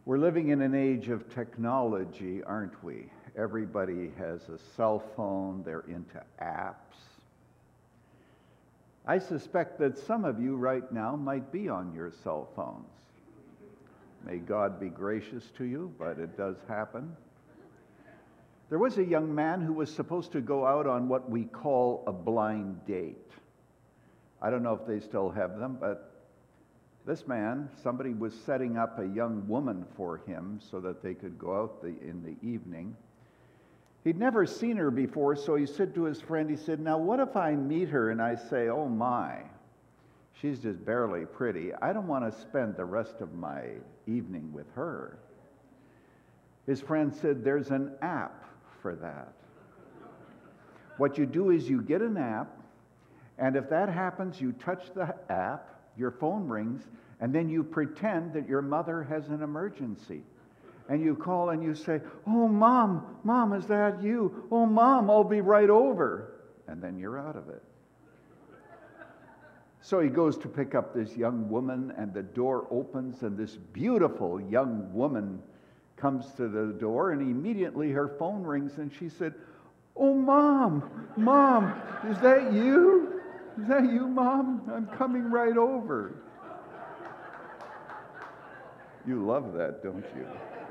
We're living in an age of technology, aren't we? Everybody has a cell phone, they're into apps. I suspect that some of you right now might be on your cell phones. May God be gracious to you, but it does happen. There was a young man who was supposed to go out on what we call a blind date. I don't know if they still have them, but this man, somebody was setting up a young woman for him so that they could go out in the evening. He'd never seen her before, so he said to his friend, he said, "Now what if I meet her and I say, oh my, she's just barely pretty. I don't want to spend the rest of my evening with her." His friend said, "There's an app for that. What you do is you get an app, and if that happens, you touch the app, your phone rings, and then you pretend that your mother has an emergency. And you call and you say, 'Oh, Mom, is that you? Oh, Mom, I'll be right over.' And then you're out of it." So he goes to pick up this young woman, and the door opens, and this beautiful young woman comes to the door, and immediately her phone rings, and she said, "Oh, Mom, is that you? Is that you, Mom? I'm coming right over." You love that, don't you?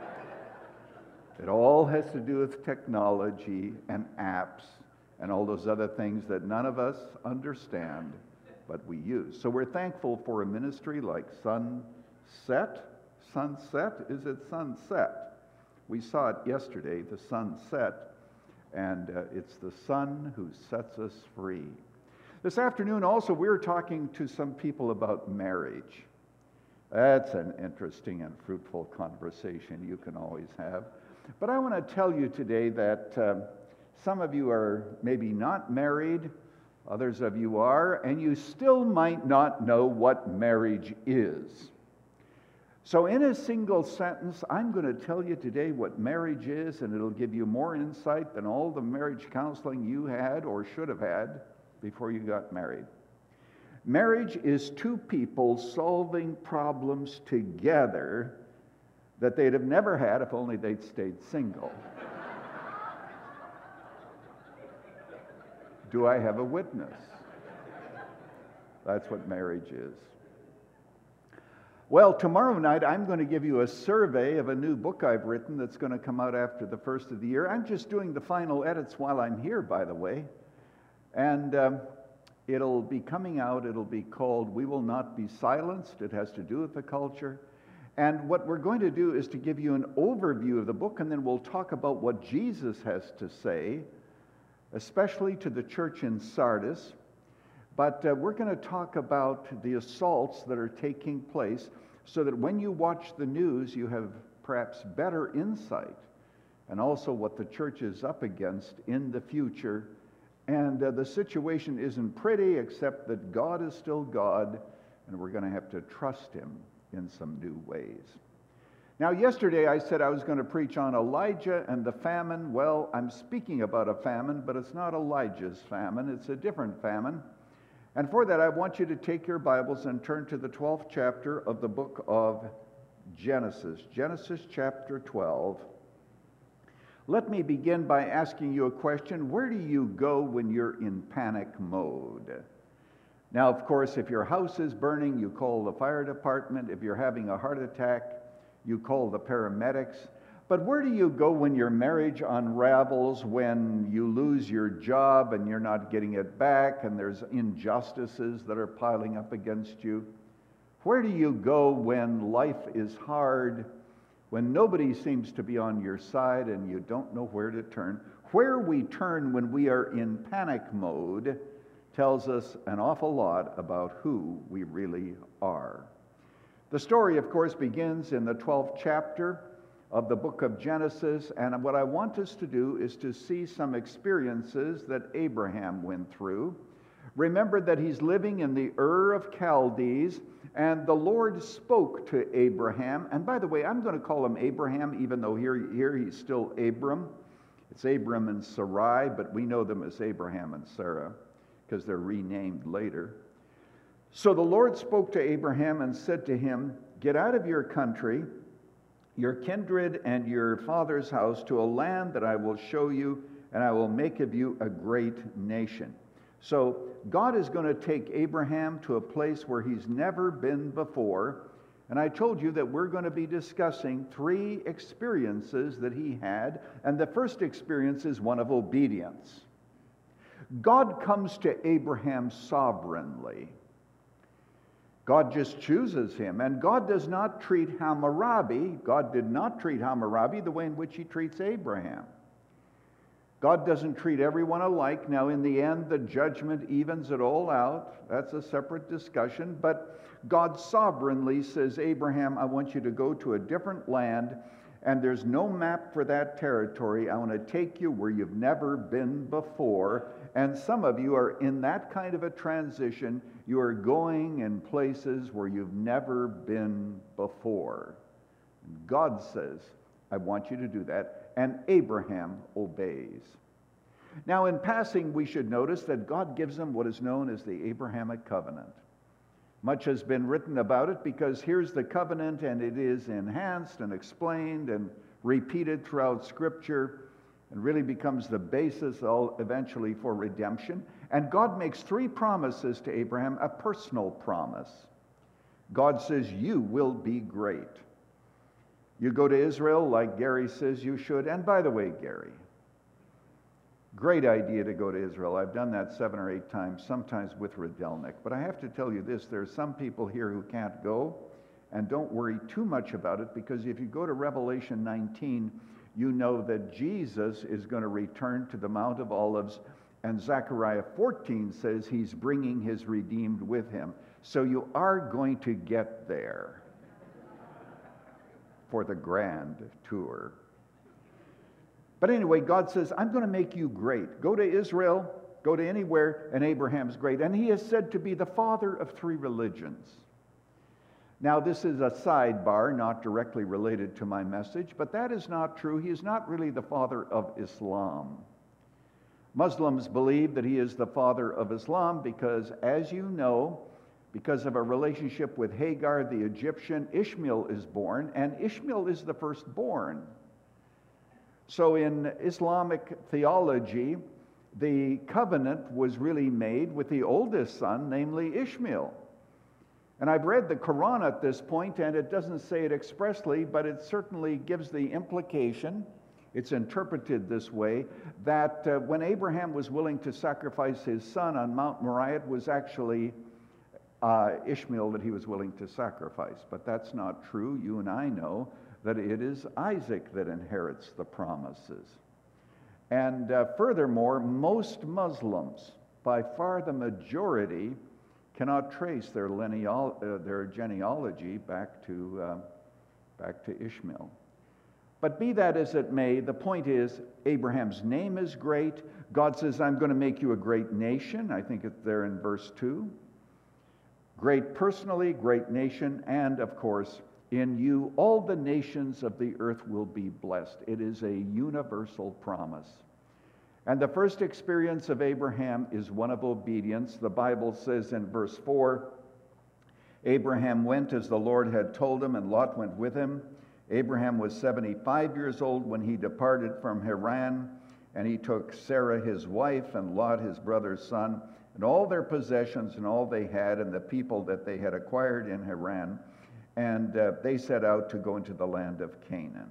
It all has to do with technology and apps and all those other things that none of us understand, but we use. So we're thankful for a ministry like Sunset. Is it Sunset? We saw it yesterday, the sunset, and it's the sun who sets us free. This afternoon also we're talking to some people about marriage. That's an interesting and fruitful conversation you can always have. But I want to tell you today that some of you are maybe not married, others of you are, and you still might not know what marriage is. So in a single sentence, I'm going to tell you today what marriage is, and it'll give you more insight than all the marriage counseling you had or should have had before you got married. Marriage is two people solving problems together that they'd have never had if only they'd stayed single. Do I have a witness? That's what marriage is. Well, tomorrow night I'm going to give you a survey of a new book I've written that's going to come out after the first of the year. I'm just doing the final edits while I'm here, by the way. And it'll be coming out. It'll be called "We Will Not Be Silenced." It has to do with the culture. And what we're going to do is to give you an overview of the book, and then we'll talk about what Jesus has to say, especially to the church in Sardis. But we're going to talk about the assaults that are taking place so that when you watch the news, you have perhaps better insight, and also what the church is up against in the future. And the situation isn't pretty, except that God is still God, and we're going to have to trust Him in some new ways. Now, yesterday I said I was going to preach on Elijah and the famine. Well, I'm speaking about a famine, but it's not Elijah's famine. It's a different famine. And for that, I want you to take your Bibles and turn to the 12th chapter of the book of Genesis. Genesis chapter 12. Let me begin by asking you a question. Where do you go when you're in panic mode? Now, of course, if your house is burning, you call the fire department. If you're having a heart attack, you call the paramedics. But where do you go when your marriage unravels, when you lose your job and you're not getting it back, and there's injustices that are piling up against you? Where do you go when life is hard, when nobody seems to be on your side and you don't know where to turn? Where we turn when we are in panic mode tells us an awful lot about who we really are. The story, of course, begins in the 12th chapter of the book of Genesis, and what I want us to do is to see some experiences that Abraham went through. Remember that he's living in the Ur of Chaldees, and the Lord spoke to Abraham. And by the way, I'm going to call him Abraham, even though here he's still Abram. It's Abram and Sarai, but we know them as Abraham and Sarah because they're renamed later. So the Lord spoke to Abraham and said to him, "Get out of your country, your kindred and your father's house to a land that I will show you, and I will make of you a great nation. So God is going to take Abraham to a place where he's never been before. And I told you that we're going to be discussing 3 experiences that he had. And the first experience is one of obedience. God comes to Abraham sovereignly. God just chooses him. And God does not treat Hammurabi, God did not treat Hammurabi the way in which he treats Abraham. God doesn't treat everyone alike. Now, in the end, the judgment evens it all out. That's a separate discussion. But God sovereignly says, Abraham, I want you to go to a different land, and there's no map for that territory. I want to take you where you've never been before. And some of you are in that kind of a transition. You are going in places where you've never been before. God says, I want you to do that. And Abraham obeys. Now, in passing, we should notice that God gives him what is known as the Abrahamic covenant. Much has been written about it because here's the covenant, and it is enhanced and explained and repeated throughout Scripture and really becomes the basis eventually for redemption. And God makes 3 promises to Abraham, a personal promise. God says, you will be great. You go to Israel like Gary says you should. And by the way, Gary, great idea to go to Israel. I've done that 7 or 8 times, sometimes with Radelnik. But I have to tell you this, there are some people here who can't go, and don't worry too much about it, because if you go to Revelation 19, you know that Jesus is going to return to the Mount of Olives, and Zechariah 14 says he's bringing his redeemed with him. So you are going to get there for the grand tour. But anyway, God says, I'm going to make you great. Go to Israel, go to anywhere, and Abraham's great. And he is said to be the father of 3 religions. Now, this is a sidebar, not directly related to my message, but that is not true. He is not really the father of Islam. Muslims believe that he is the father of Islam because, as you know, because of a relationship with Hagar the Egyptian, Ishmael is born, and Ishmael is the firstborn. So in Islamic theology, the covenant was really made with the oldest son, namely Ishmael. And I've read the Quran at this point, and it doesn't say it expressly, but it certainly gives the implication, it's interpreted this way, that when Abraham was willing to sacrifice his son on Mount Moriah, it was actually Ishmael that he was willing to sacrifice. But that's not true. You and I know that it is Isaac that inherits the promises. And furthermore, most Muslims, by far the majority, cannot trace their genealogy back to Ishmael. But be that as it may, the point is, Abraham's name is great. God says, I'm going to make you a great nation. I think it's there in verse 2. Great personally, great nation, and of course, in you all the nations of the earth will be blessed. It is a universal promise. And the first experience of Abraham is one of obedience. The Bible says in verse 4, Abraham went as the Lord had told him, and Lot went with him. Abraham was 75 years old when he departed from Haran, and he took Sarah his wife and Lot his brother's son, and all their possessions and all they had and the people that they had acquired in Haran, and they set out to go into the land of Canaan.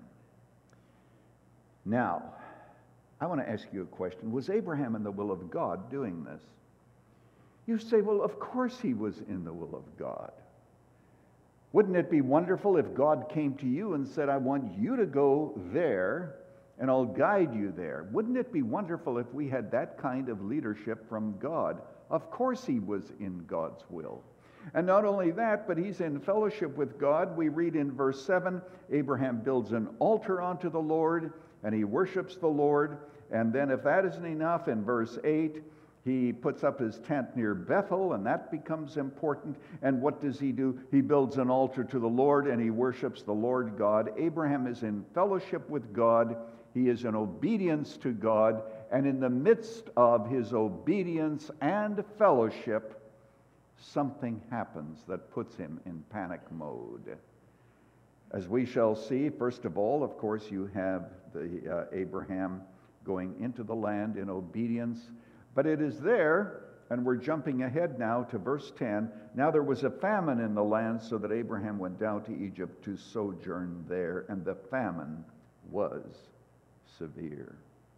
Now, I want to ask you a question. Was Abraham in the will of God doing this? You say, well, of course he was in the will of God. Wouldn't it be wonderful if God came to you and said, I want you to go there, and I'll guide you there? Wouldn't it be wonderful if we had that kind of leadership from God? Of course he was in God's will. And not only that, but he's in fellowship with God. We read in verse 7, Abraham builds an altar unto the Lord, and he worships the Lord. And then if that isn't enough, in verse 8, he puts up his tent near Bethel, and that becomes important. And what does he do? He builds an altar to the Lord, and he worships the Lord God. Abraham is in fellowship with God. He is in obedience to God. And in the midst of his obedience and fellowship, something happens that puts him in panic mode. As we shall see, first of all, of course, you have the Abraham going into the land in obedience. But it is there, and we're jumping ahead now to verse 10. Now there was a famine in the land, so that Abraham went down to Egypt to sojourn there, and the famine was severe.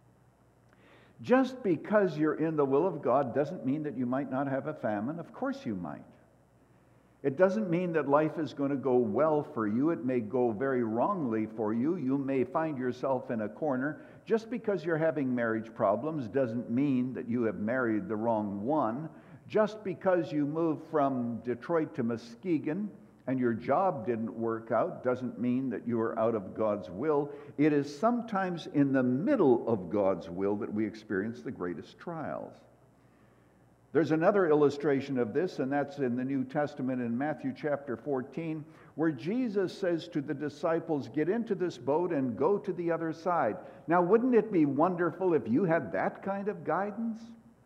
Just because you're in the will of God doesn't mean that you might not have a famine. Of course you might. It doesn't mean that life is going to go well for you. It may go very wrongly for you. You may find yourself in a corner. Just because you're having marriage problems doesn't mean that you have married the wrong one. Just because you moved from Detroit to Muskegon and your job didn't work out doesn't mean that you are out of God's will. It is sometimes in the middle of God's will that we experience the greatest trials. There's another illustration of this, and that's in the New Testament in Matthew chapter 14, where Jesus says to the disciples, get into this boat and go to the other side. Now, wouldn't it be wonderful if you had that kind of guidance?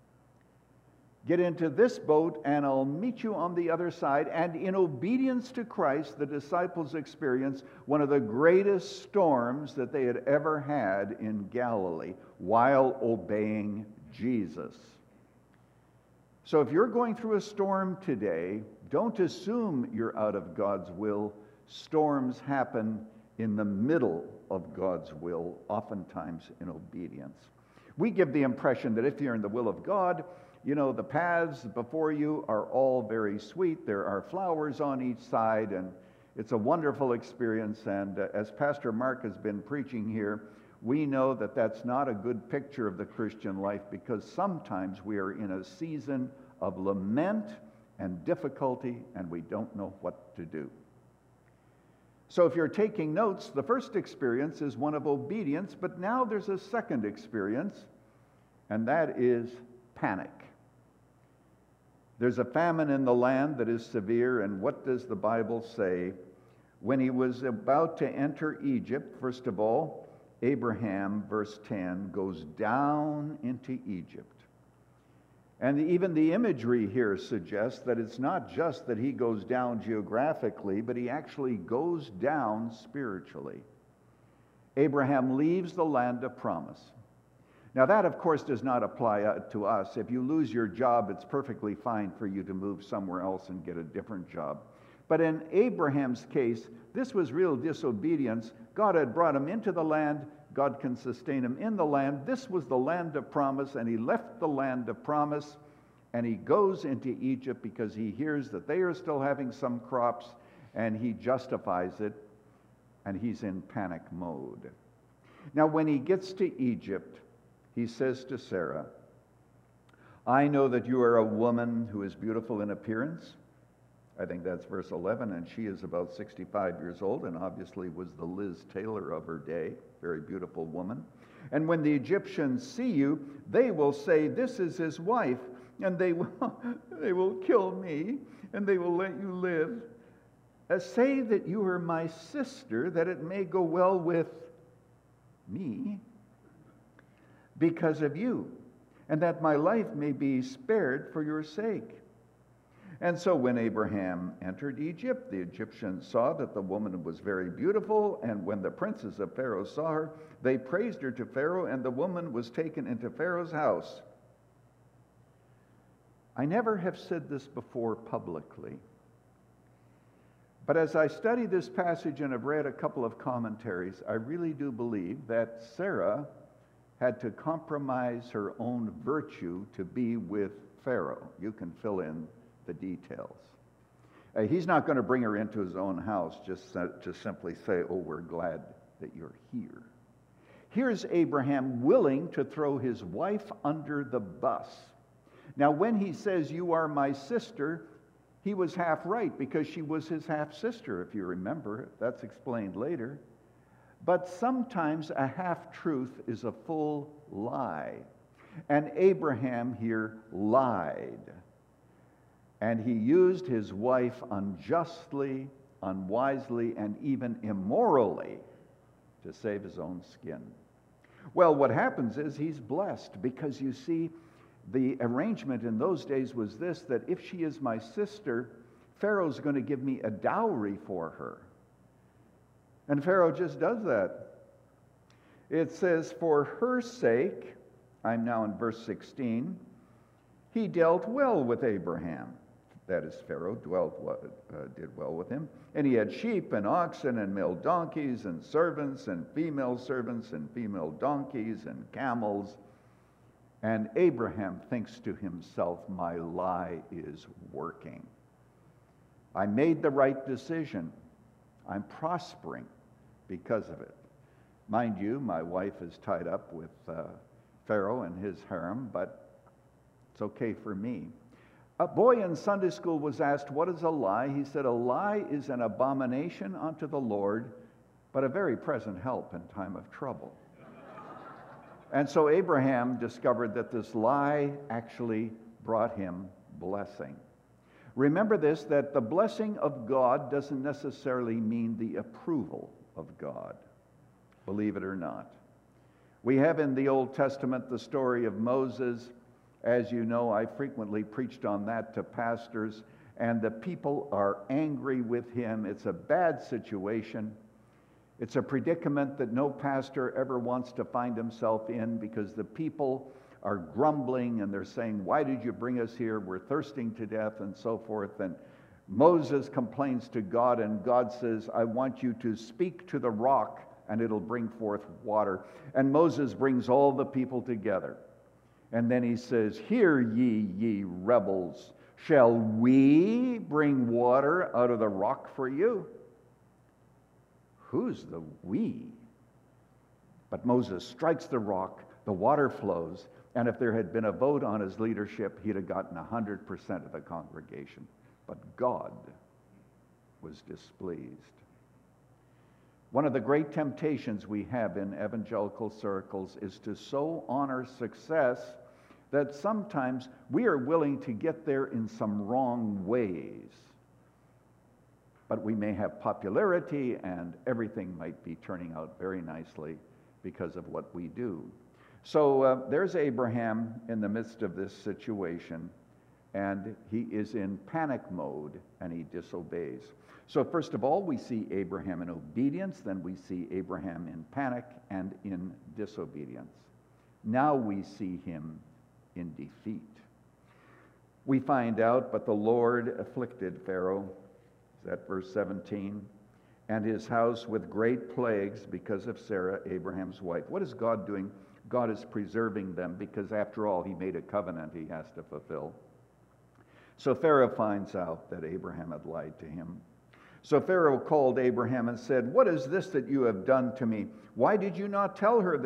Get into this boat and I'll meet you on the other side. And in obedience to Christ, the disciples experienced one of the greatest storms that they had ever had in Galilee while obeying Jesus. So if you're going through a storm today, don't assume you're out of God's will. Storms happen in the middle of God's will, oftentimes in obedience. We give the impression that if you're in the will of God, you know, the paths before you are all very sweet. There are flowers on each side, and it's a wonderful experience. And as Pastor Mark has been preaching here, we know that that's not a good picture of the Christian life, because sometimes we are in a season of lament and difficulty, and we don't know what to do. So if you're taking notes, the first experience is one of obedience, but now there's a second experience, and that is panic. There's a famine in the land that is severe, and what does the Bible say? When he was about to enter Egypt, first of all, Abraham, verse 10, goes down into Egypt. And even the imagery here suggests that it's not just that he goes down geographically, but he actually goes down spiritually. Abraham leaves the land of promise. Now that, of course, does not apply to us. If you lose your job, it's perfectly fine for you to move somewhere else and get a different job. But in Abraham's case, this was real disobedience. God had brought him into the land. God can sustain him in the land. This was the land of promise, and he left the land of promise, and he goes into Egypt because he hears that they are still having some crops, and he justifies it, and he's in panic mode. Now, when he gets to Egypt, he says to Sarah, I know that you are a woman who is beautiful in appearance. I think that's verse 11, and she is about 65 years old and obviously was the Liz Taylor of her day, very beautiful woman. And when the Egyptians see you, they will say, this is his wife, and they will kill me, and they will let you live. Say that you are my sister, that it may go well with me because of you, and that my life may be spared for your sake. And so when Abraham entered Egypt, the Egyptians saw that the woman was very beautiful, and when the princes of Pharaoh saw her, they praised her to Pharaoh, and the woman was taken into Pharaoh's house. I never have said this before publicly, but as I study this passage and have read a couple of commentaries, I really do believe that Sarah had to compromise her own virtue to be with Pharaoh. You can fill in the details. He's not going to bring her into his own house just to simply say, oh, we're glad that you're here. Here's Abraham willing to throw his wife under the bus. Now, when he says, you are my sister, he was half right because she was his half-sister, if you remember. That's explained later. But sometimes a half-truth is a full lie. And Abraham here lied. And he used his wife unjustly, unwisely, and even immorally to save his own skin. Well, what happens is he's blessed because, you see, the arrangement in those days was this, that if she is my sister, Pharaoh's going to give me a dowry for her. And Pharaoh just does that. It says, for her sake, I'm now in verse 16, he dealt well with Abraham. That is, Pharaoh did well with him. And he had sheep and oxen and male donkeys and servants and female donkeys and camels. And Abraham thinks to himself, my lie is working. I made the right decision. I'm prospering because of it. Mind you, my wife is tied up with Pharaoh and his harem, but it's okay for me. A boy in Sunday school was asked, what is a lie? He said, a lie is an abomination unto the Lord, but a very present help in time of trouble. And so Abraham discovered that this lie actually brought him blessing. Remember this, that the blessing of God doesn't necessarily mean the approval of God, believe it or not. We have in the Old Testament the story of Moses. As you know, I frequently preached on that to pastors, and the people are angry with him. It's a bad situation. It's a predicament that no pastor ever wants to find himself in, because the people are grumbling and they're saying, why did you bring us here? We're thirsting to death and so forth. And Moses complains to God, and God says, I want you to speak to the rock and it'll bring forth water. And Moses brings all the people together. And then he says, hear ye rebels, shall we bring water out of the rock for you? Who's the we? But Moses strikes the rock, the water flows, and if there had been a vote on his leadership, he'd have gotten 100% of the congregation. But God was displeased. One of the great temptations we have in evangelical circles is to so honor success that sometimes we are willing to get there in some wrong ways. But we may have popularity and everything might be turning out very nicely because of what we do. So there's Abraham in the midst of this situation, and he is in panic mode and he disobeys. So first of all, we see Abraham in obedience, then we see Abraham in panic and in disobedience. Now we see him in defeat. We find out, but the Lord afflicted Pharaoh, is that verse 17, and his house with great plagues because of Sarah, Abraham's wife. What is God doing? God is preserving them because after all, he made a covenant he has to fulfill. So Pharaoh finds out that Abraham had lied to him. So Pharaoh called Abraham and said, what is this that you have done to me? Why did you not tell me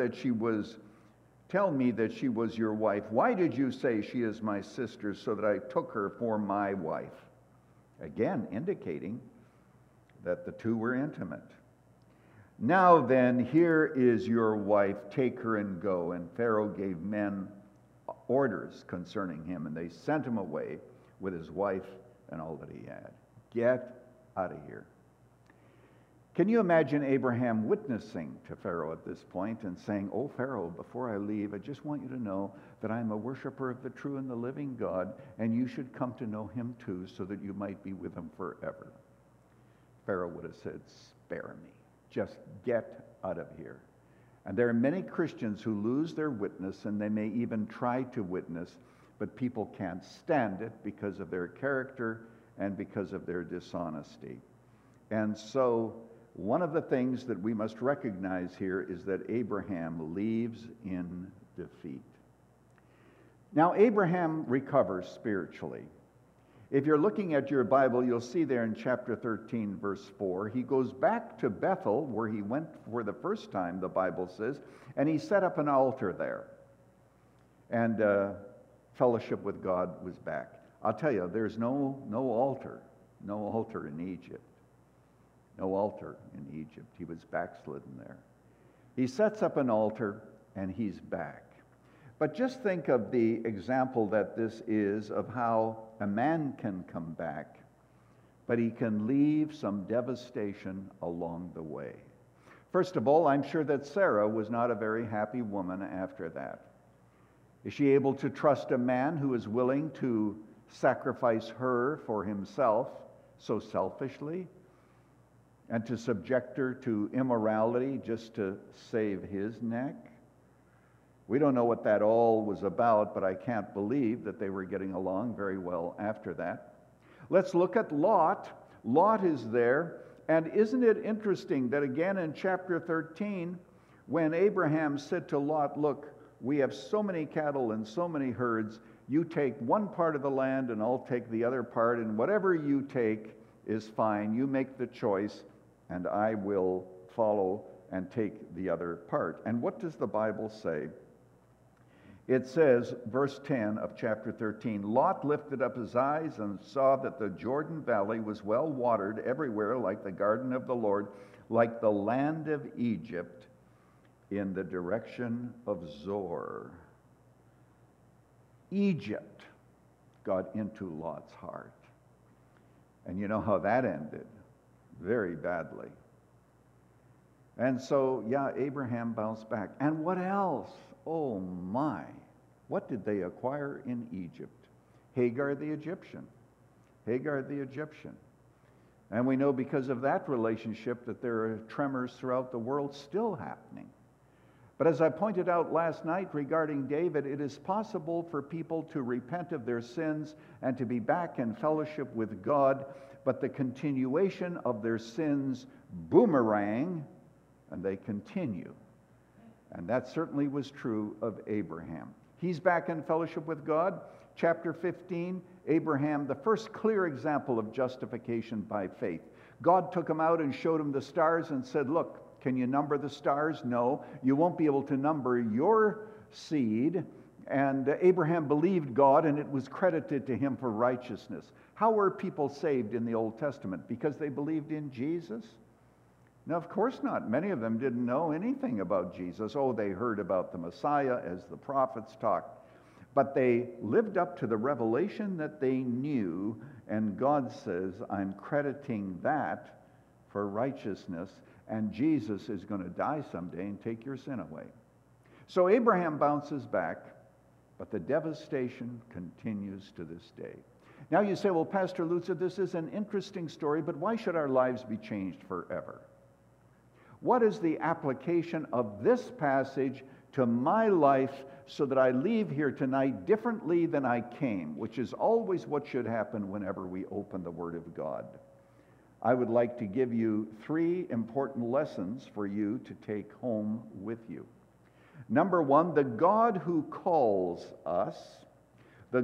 that she was your wife? Why did you say she is my sister so that I took her for my wife? Again, indicating that the two were intimate. Now then, here is your wife, take her and go. And Pharaoh gave men orders concerning him, and they sent him away with his wife and all that he had. Get out of here. Can you imagine Abraham witnessing to Pharaoh at this point and saying, oh, Pharaoh, before I leave, I just want you to know that I'm a worshiper of the true and the living God, and you should come to know him too, so that you might be with him forever. Pharaoh would have said, spare me. Just get out of here. And there are many Christians who lose their witness, and they may even try to witness, but people can't stand it because of their character and because of their dishonesty. And so one of the things that we must recognize here is that Abraham leaves in defeat. Now, Abraham recovers spiritually. If you're looking at your Bible, you'll see there in chapter 13, verse 4, he goes back to Bethel, where he went for the first time, the Bible says, and he set up an altar there. And fellowship with God was back. I'll tell you, there's no altar in Egypt. No altar in Egypt. He was backslidden there. He sets up an altar, and he's back. But just think of the example that this is of how a man can come back, but he can leave some devastation along the way. First of all, I'm sure that Sarah was not a very happy woman after that. Is she able to trust a man who is willing to sacrifice her for himself so selfishly? and to subject her to immorality just to save his neck. We don't know what that all was about, but I can't believe that they were getting along very well after that. Let's look at Lot. Lot is there, and isn't it interesting that again in chapter 13, when Abraham said to Lot, look, we have so many cattle and so many herds, you take one part of the land and I'll take the other part, and whatever you take is fine. You make the choice, and I will follow and take the other part. And what does the Bible say? It says, verse 10 of chapter 13, Lot lifted up his eyes and saw that the Jordan Valley was well watered everywhere, like the garden of the Lord, like the land of Egypt, in the direction of Zoar. Egypt got into Lot's heart. And you know how that ended? Very badly. And so, yeah, Abraham bounced back. And what else? Oh my. What did they acquire in Egypt? Hagar the Egyptian. Hagar the Egyptian. And we know because of that relationship that there are tremors throughout the world still happening. But as I pointed out last night regarding David, it is possible for people to repent of their sins and to be back in fellowship with God, but the continuation of their sins boomerang, and they continue. And that certainly was true of Abraham. He's back in fellowship with God. Chapter 15, Abraham, the first clear example of justification by faith. God took him out and showed him the stars and said, look, can you number the stars? No, you won't be able to number your seed. And Abraham believed God, and it was credited to him for righteousness. How were people saved in the Old Testament? Because they believed in Jesus? Now, of course not. Many of them didn't know anything about Jesus. Oh, they heard about the Messiah as the prophets talked. But they lived up to the revelation that they knew, and God says, I'm crediting that for righteousness, and Jesus is going to die someday and take your sin away. So Abraham bounces back, but the devastation continues to this day. Now you say, well, Pastor Lutzer, this is an interesting story, but why should our lives be changed forever? What is the application of this passage to my life so that I leave here tonight differently than I came, which is always what should happen whenever we open the Word of God? I would like to give you 3 important lessons for you to take home with you. Number 1, the God who calls us, is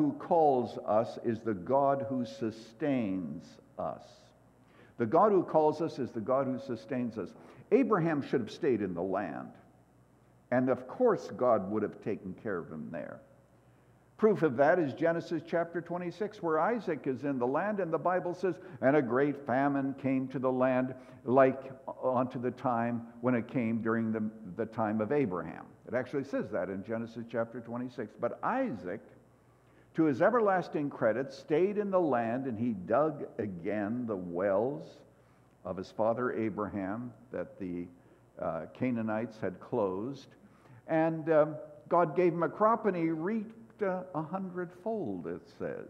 the God who sustains us. The God who calls us is the God who sustains us. Abraham should have stayed in the land. And of course, God would have taken care of him there. Proof of that is Genesis chapter 26, where Isaac is in the land, and the Bible says, and a great famine came to the land, like unto the time when it came during the time of Abraham. It actually says that in Genesis chapter 26. But Isaac, to his everlasting credit, stayed in the land, and he dug again the wells of his father Abraham that the Canaanites had closed. And God gave him a crop, and he reaped 100-fold, it says.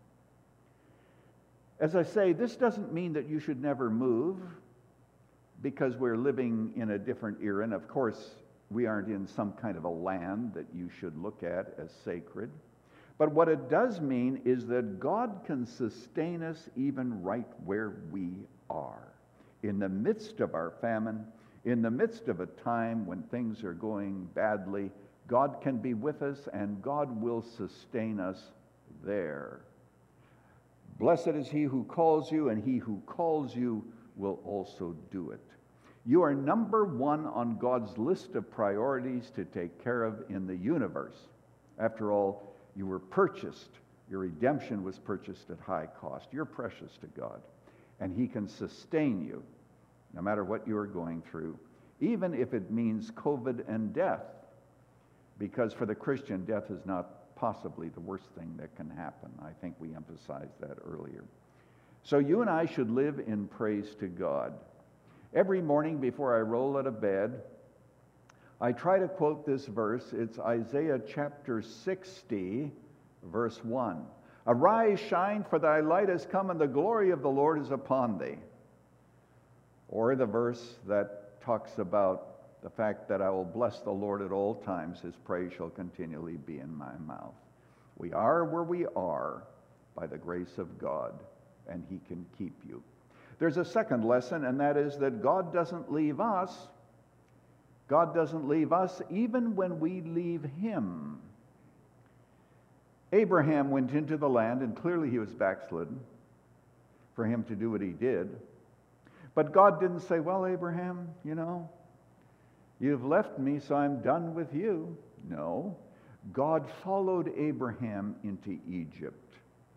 As I say, this doesn't mean that you should never move because we're living in a different era. And of course, we aren't in some kind of a land that you should look at as sacred. But what it does mean is that God can sustain us even right where we are. In the midst of our famine, in the midst of a time when things are going badly, God can be with us, and God will sustain us there. Blessed is he who calls you, and he who calls you will also do it. You are number 1 on God's list of priorities to take care of in the universe. After all, you were purchased. Your redemption was purchased at high cost. You're precious to God, and he can sustain you no matter what you are going through, even if it means COVID and death. Because for the Christian, death is not possibly the worst thing that can happen. I think we emphasized that earlier. So you and I should live in praise to God. Every morning before I roll out of bed, I try to quote this verse. It's Isaiah chapter 60, verse 1. Arise, shine, for thy light has come, and the glory of the Lord is upon thee. or the verse that talks about the fact that I will bless the Lord at all times, his praise shall continually be in my mouth. We are where we are by the grace of God, and he can keep you. There's a second lesson, and that is that God doesn't leave us. God doesn't leave us even when we leave him. Abraham went into the land, and clearly he was backslidden for him to do what he did. But God didn't say, well, Abraham, you've left me, so I'm done with you. No. God followed Abraham into Egypt.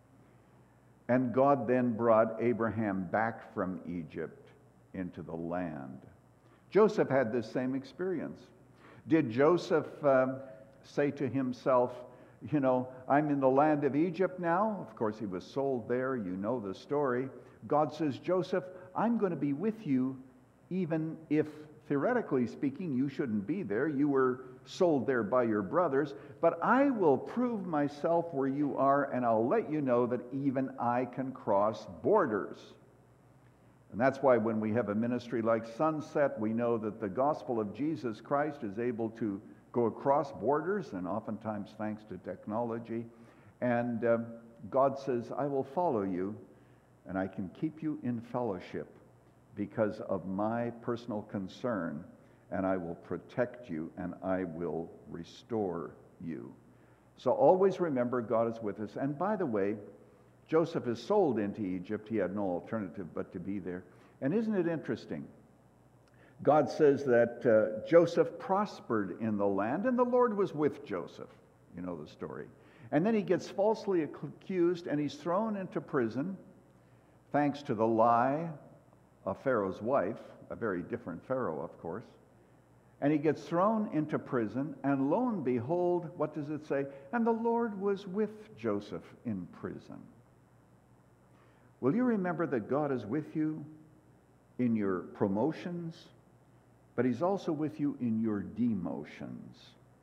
And God then brought Abraham back from Egypt into the land. Joseph had this same experience. Did Joseph say to himself, I'm in the land of Egypt now? Of course, he was sold there. You know the story. God says, Joseph, I'm going to be with you even if, theoretically speaking, you shouldn't be there. You were sold there by your brothers. But I will prove myself where you are, and I'll let you know that even I can cross borders. And that's why when we have a ministry like Sunset, we know that the gospel of Jesus Christ is able to go across borders, and oftentimes thanks to technology. And God says, I will follow you, and I can keep you in fellowship because of my personal concern, and I will protect you, and I will restore you. So always remember, God is with us. And by the way, Joseph is sold into Egypt. He had no alternative but to be there. And isn't it interesting? God says that Joseph prospered in the land, and the Lord was with Joseph. You know the story. And then he gets falsely accused, and he's thrown into prison, thanks to the lie of Pharaoh's wife, a very different Pharaoh, of course. And he gets thrown into prison, and lo and behold, what does it say? And the Lord was with Joseph in prison. Will you remember that God is with you in your promotions, but he's also with you in your demotions.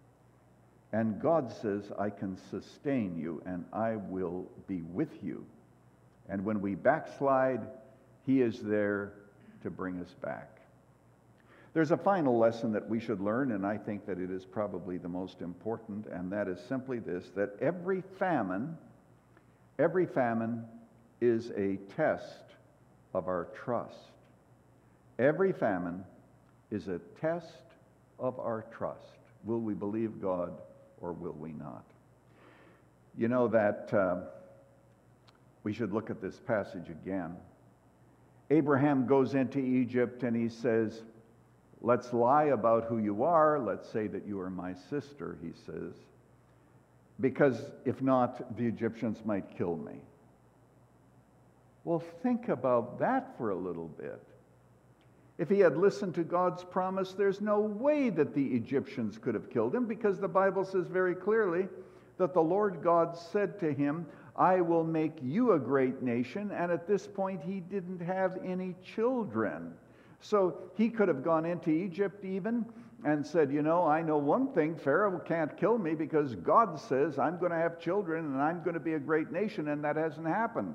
And God says, I can sustain you, and I will be with you. And when we backslide, he is there to bring us back. There's a final lesson that we should learn, and I think that it is probably the most important, and that is simply this, that every famine is a test of our trust. Every famine is a test of our trust. Will we believe God or will we not? You know that we should look at this passage again. Abraham goes into Egypt and he says, let's lie about who you are. Let's say that you are my sister, he says, because if not, the Egyptians might kill me. Well, think about that for a little bit. If he had listened to God's promise, there's no way that the Egyptians could have killed him, because the Bible says very clearly that the Lord God said to him, I will make you a great nation, and at this point he didn't have any children. So he could have gone into Egypt even and said, I know one thing, Pharaoh can't kill me because God says I'm going to have children and I'm going to be a great nation, and that hasn't happened.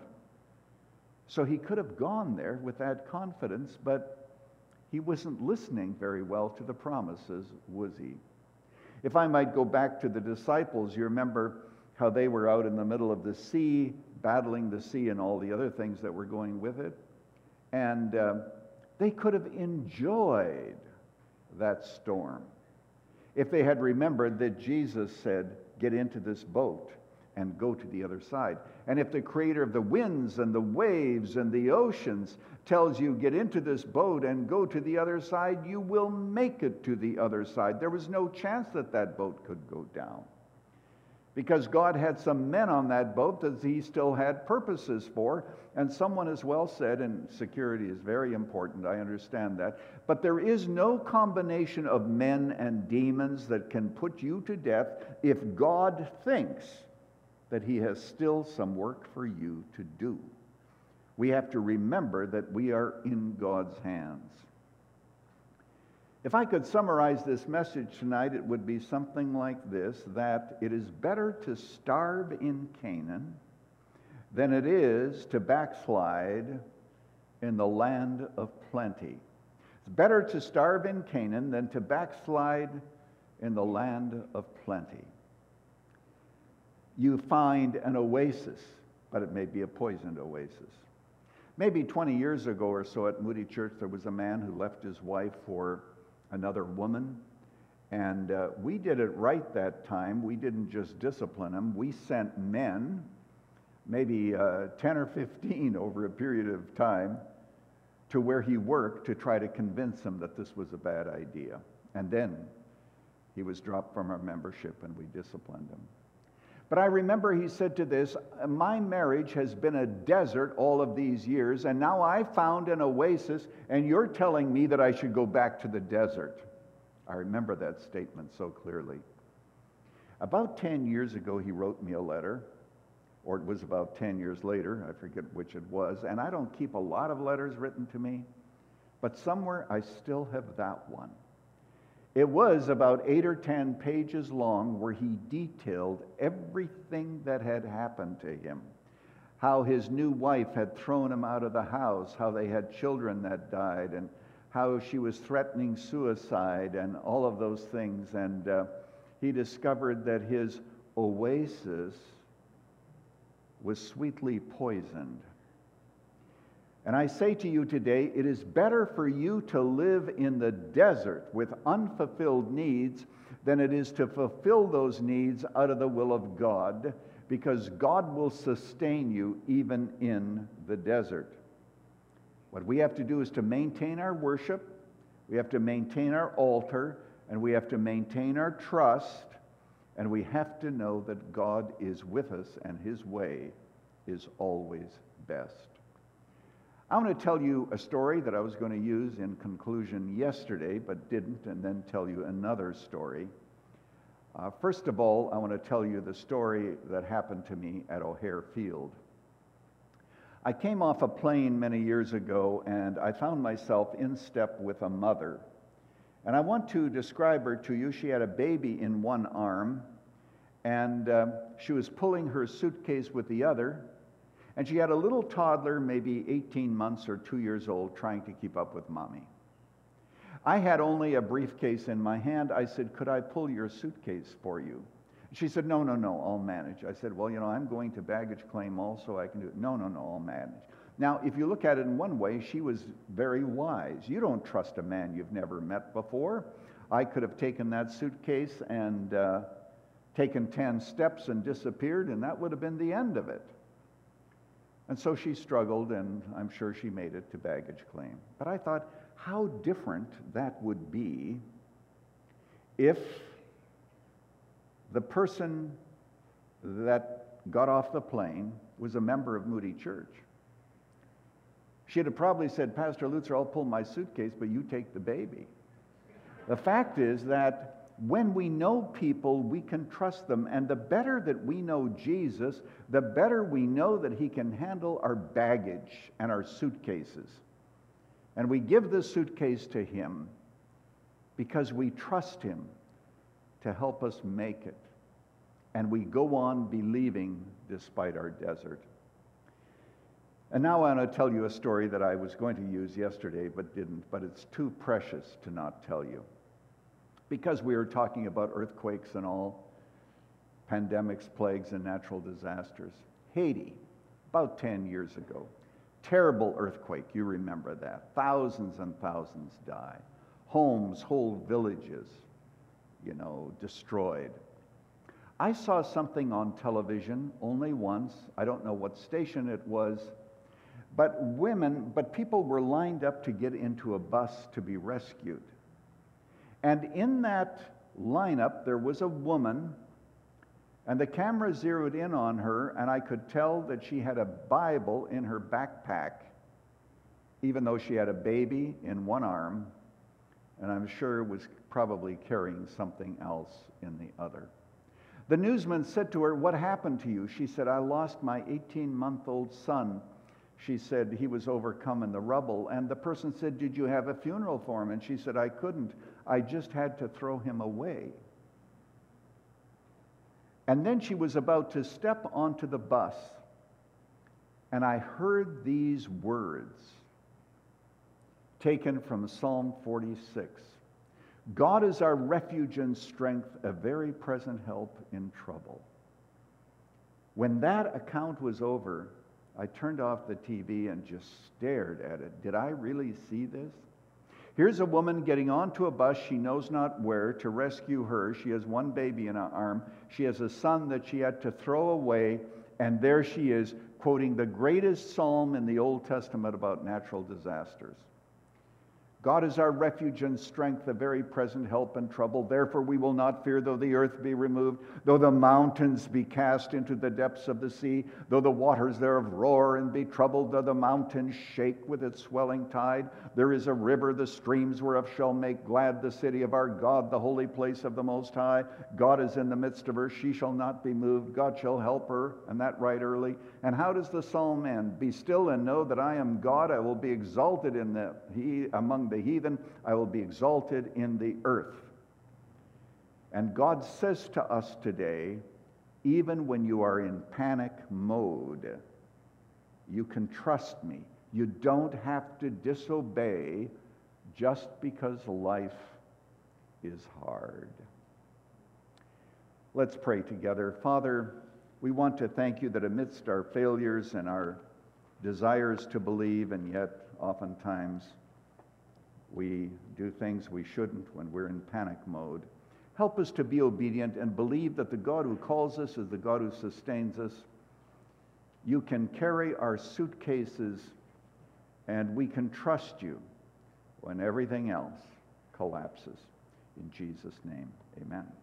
So he could have gone there with that confidence, but he wasn't listening very well to the promises, was he? If I might go back to the disciples, you remember how they were out in the middle of the sea, battling the sea and all the other things that were going with it. And they could have enjoyed that storm if they had remembered that Jesus said, get into this boat and go to the other side. And if the creator of the winds and the waves and the oceans tells you, get into this boat and go to the other side, you will make it to the other side. There was no chance that that boat could go down, because God had some men on that boat that he still had purposes for. And someone as well said, and security is very important, I understand that, but there is no combination of men and demons that can put you to death if God thinks that he has still some work for you to do. We have to remember that we are in God's hands. If I could summarize this message tonight, it would be something like this, that it is better to starve in Canaan than it is to backslide in the land of plenty. It's better to starve in Canaan than to backslide in the land of plenty. You find an oasis, but it may be a poisoned oasis. Maybe 20 years ago or so at Moody Church, there was a man who left his wife for another woman. And we did it right that time. We didn't just discipline him. We sent men, maybe 10 or 15 over a period of time, to where he worked to try to convince him that this was a bad idea. And then he was dropped from our membership and we disciplined him. But I remember he said to this, my marriage has been a desert all of these years, and now I found an oasis, and you're telling me that I should go back to the desert. I remember that statement so clearly. About 10 years ago, he wrote me a letter, or it was about 10 years later, I forget which it was, and I don't keep a lot of letters written to me, but somewhere I still have that one. It was about 8 or 10 pages long where he detailed everything that had happened to him. How his new wife had thrown him out of the house, how they had children that died, and how she was threatening suicide and all of those things. And he discovered that his oasis was sweetly poisoned. And I say to you today, it is better for you to live in the desert with unfulfilled needs than it is to fulfill those needs out of the will of God, because God will sustain you even in the desert. What we have to do is to maintain our worship, we have to maintain our altar, and we have to maintain our trust, and we have to know that God is with us and His way is always best. I want to tell you a story that I was going to use in conclusion yesterday, but didn't, and then tell you another story. First of all, I want to tell you the story that happened to me at O'Hare Field. I came off a plane many years ago, and I found myself in step with a mother. And I want to describe her to you. She had a baby in one arm, and she was pulling her suitcase with the other. And she had a little toddler, maybe 18 months or 2 years old, trying to keep up with Mommy. I had only a briefcase in my hand. I said, could I pull your suitcase for you? She said, no, I'll manage. I said, well, I'm going to baggage claim also. I can do it. No, I'll manage. Now, if you look at it in one way, she was very wise. You don't trust a man you've never met before. I could have taken that suitcase and taken 10 steps and disappeared, and that would have been the end of it. And so she struggled, and I'm sure she made it to baggage claim. But I thought, how different that would be if the person that got off the plane was a member of Moody Church. She'd have probably said, Pastor Lutzer, I'll pull my suitcase, but you take the baby. The fact is that when we know people, we can trust them. And the better that we know Jesus, the better we know that He can handle our baggage and our suitcases. And we give the suitcase to Him because we trust Him to help us make it. And we go on believing despite our desert. And now I want to tell you a story that I was going to use yesterday but didn't, but it's too precious to not tell you. Because we were talking about earthquakes and all, pandemics, plagues, and natural disasters. Haiti, about 10 years ago. Terrible earthquake, you remember that. Thousands and thousands die. Homes, whole villages, destroyed. I saw something on television only once. I don't know what station it was. But people were lined up to get into a bus to be rescued. And in that lineup, there was a woman, and the camera zeroed in on her, and I could tell that she had a Bible in her backpack, even though she had a baby in one arm, and I'm sure was probably carrying something else in the other. The newsman said to her, what happened to you? She said, I lost my 18-month-old son. She said he was overcome in the rubble. And the person said, did you have a funeral for him? And she said, I couldn't. I just had to throw him away. And then she was about to step onto the bus, and I heard these words. taken from Psalm 46. God is our refuge and strength, a very present help in trouble. When that account was over, I turned off the TV and just stared at it. Did I really see this? Here's a woman getting onto a bus she knows not where to rescue her. She has one baby in her arm. She has a son that she had to throw away, and there she is, quoting the greatest psalm in the Old Testament about natural disasters. God is our refuge and strength, a very present help in trouble. Therefore we will not fear, though the earth be removed, though the mountains be cast into the depths of the sea, though the waters thereof roar and be troubled, though the mountains shake with its swelling tide. There is a river, the streams whereof shall make glad the city of our God, the holy place of the Most High. God is in the midst of her, she shall not be moved. God shall help her, and that right early. And how does the psalm end? Be still and know that I am God. I will be exalted among the heathen. I will be exalted in the earth. And God says to us today, even when you are in panic mode, you can trust me. You don't have to disobey just because life is hard. Let's pray together. Father, we want to thank you that amidst our failures and our desires to believe, and yet oftentimes we do things we shouldn't when we're in panic mode. Help us to be obedient and believe that the God who calls us is the God who sustains us. You can carry our suitcases, and we can trust you when everything else collapses. In Jesus' name, amen.